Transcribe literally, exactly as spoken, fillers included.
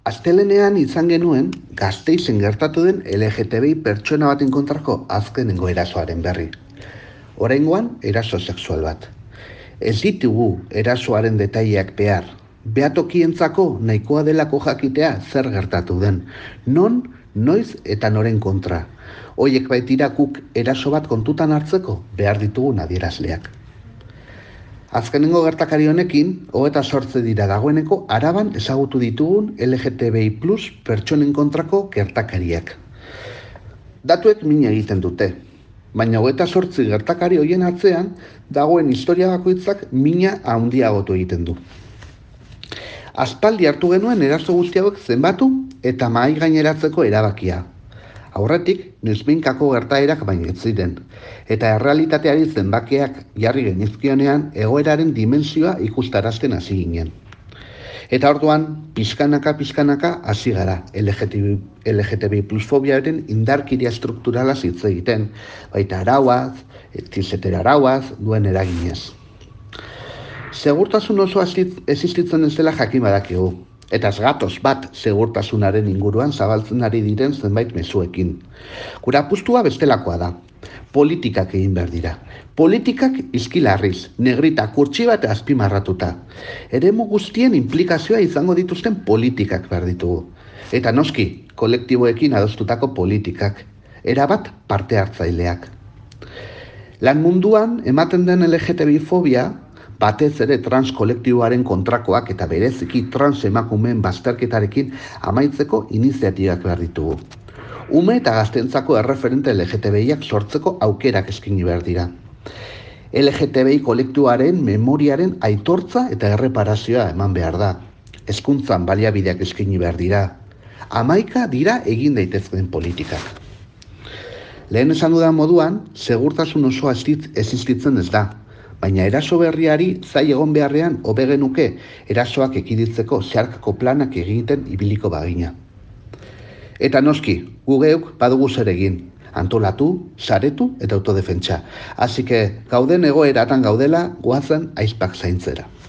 Astelehenean izan genuen Gasteizen gertatu den L G T B I pertsona baten kontrako azkenengo erasoaren berri. Oraingoan eraso sexual bat. Ez ditugu erasoaren detaileak behar. Behatokientzako nahikoa delako jakitea zer gertatu den. Non, noiz eta noren kontra. Hoiek baitira guk eraso bat kontutan hartzeko behar ditugun adierazleak. Azkenengo gertakari honekin, hogeita zortzi dira dagoeneko Araban ezagutu ditugun L G T B I plus pertsonen kontrako gertakariak. Datuek mina egiten dute, baina hogeita zortzi gertakari horien atzean dagoen historia bakoitzak mina handiagotu egiten du. Aspaldi hartu genuen eraso guzti hauek zenbatu eta mahai gaineratzeko erabakia. Aurretik, noizbehinkako gertaerak baino ez ziren, eta errealitateari zenbakiak jarri genizkionean egoeraren dimentsioa ikustarazten hasi ginen. Eta orduan, pixkanaka-pixkanaka hasi gara L G T B I plus fobiaren indarkeria strukturala hitz egiten, baita arauaz, etzizetera arauaz duen eraginez. Segurtasun oso existitzen ez dela jakin badakigu. Eta ez gatoz bat segurtasunaren inguruan zabaltzen ari diren zenbait mezuekin. Gure apustua bestelakoa da. Politikak egin behar dira. Politikak izkilarriz, negrita, kurtsi bat azpimarratuta. Eremu guztien implikazioa izango dituzten politikak behar ditugu. Eta noski, kolektiboekin adostutako politikak. Erabat parte hartzaileak. Lan munduan ematen den L G T B I fobia, batez ere trans kolektiboaren kontrakoak eta bereziki trans emakumeen bazterketarekin amaitzeko iniziatibak behar ditugu. Ume eta gaztentzako erreferente L G T B Iak sortzeko aukerak eskaini behar dira. L G T B I kolektiboaren memoriaren aitortza eta erreparazioa eman behar da. Hezkuntzan baliabideak eskaini behar dira. Hamaika dira egin daitezkeen politikak. Lehen esan dudan moduan, segurtasun osoa existitzen ez da. Baina eraso berriari zai egon beharrean hobe genuke erasoak ekiditzeko zeharkako planak egiten ibiliko bagina. Eta noski, gu geuk badugu zer egin, antolatu, saretu eta autodefentsa. Así que gauden egoeratan gaudela goazen aizpak zaintzera.